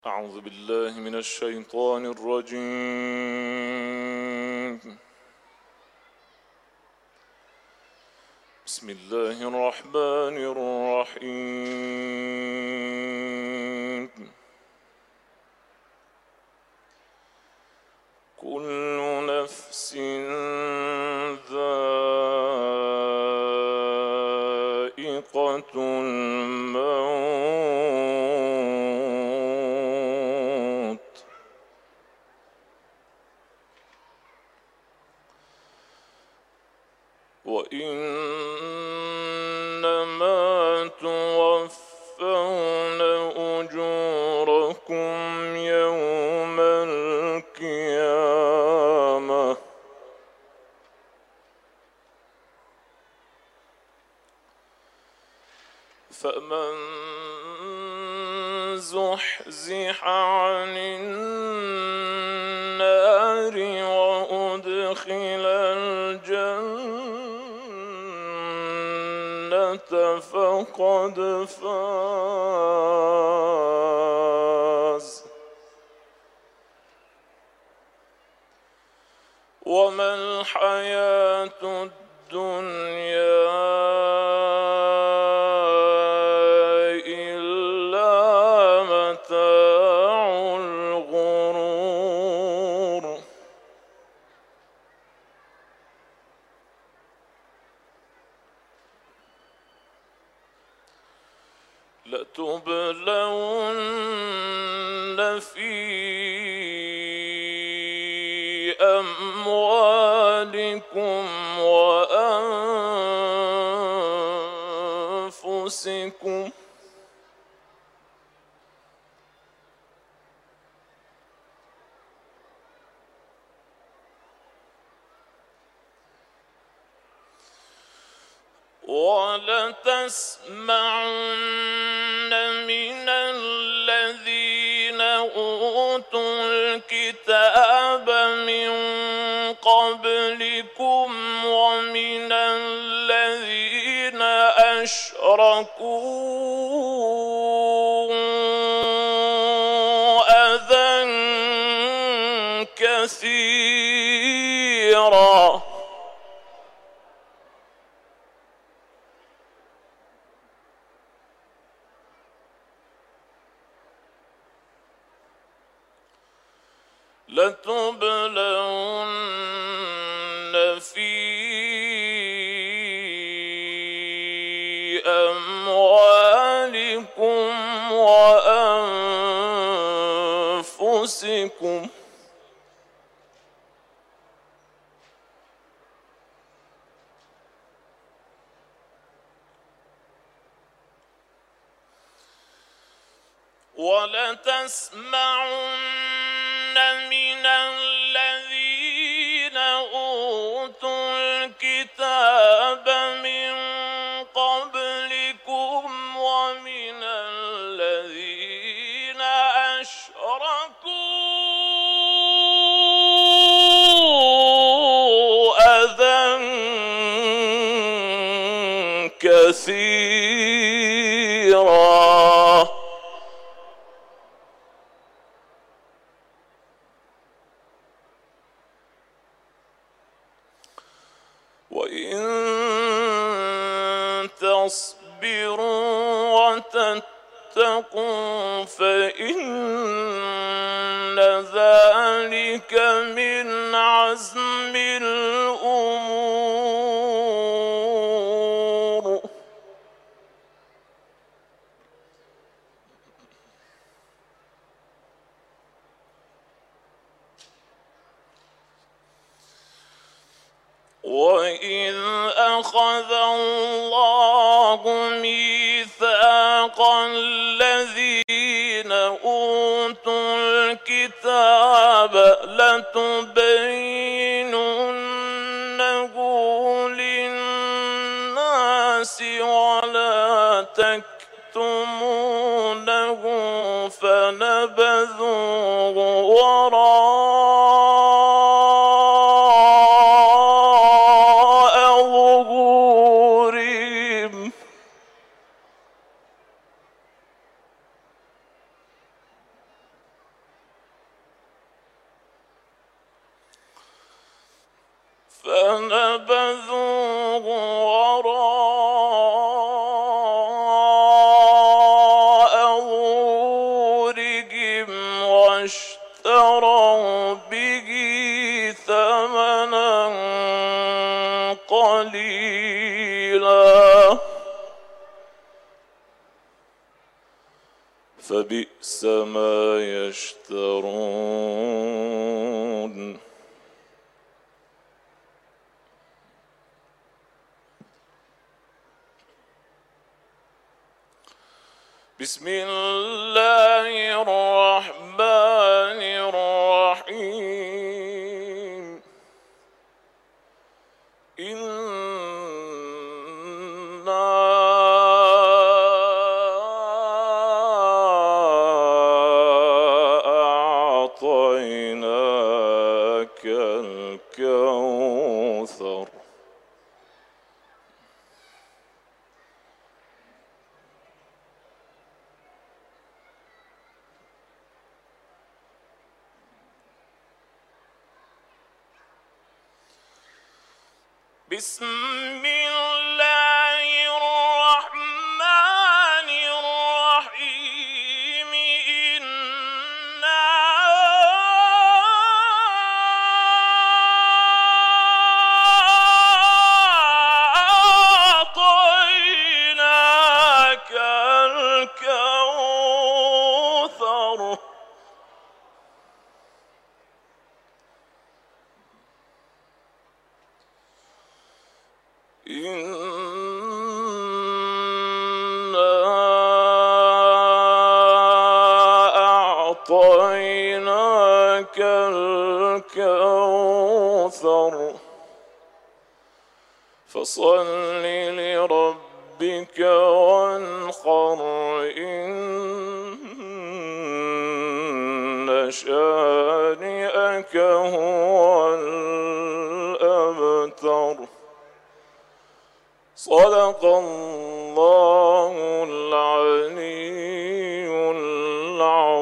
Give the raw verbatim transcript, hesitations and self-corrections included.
أعوذ بالله من الشيطان الرجيم. بسم الله الرحمن الرحيم. كل نفس ذائقة الموت وإنما توفون أجوركم يوم القيامة فمن زحزح عن النار وأدخل الجنة فقد فاز وما الحياة الدنيا لتبلون في أموالكم وأنفسكم ولتسمعن من الذين أوتوا الكتاب من قبلكم ومن الذين أشركوا أذى كثيرا لتبلون في أموالكم وأنفسكم ولتسمعن من الذين أوتوا الكتاب من قبلكم ومن الذين أشركوا أذى كثيرا وإن تصبروا وتتقوا فإن ذلك من عزم الأمور وإذ أخذ الله ميثاق الذين أوتوا الكتاب لتبيننه للناس ولا تكتمونه فنبذوه وراء ظهورهم فنبذوه وراء ظهورهم واشتروا به ثمنا قليلا فبئس ما يشترون. بسم الله الرحمن الرحيم. إنا أعطيناك الكوثر. بسم الله الرحمن الرحيم. إنا أعطيناك الكوثر. إنا أعطيناك الكوثر فصل لربك وانحر. إن شانئك هو الأبتر. صدق الله العلي العظيم.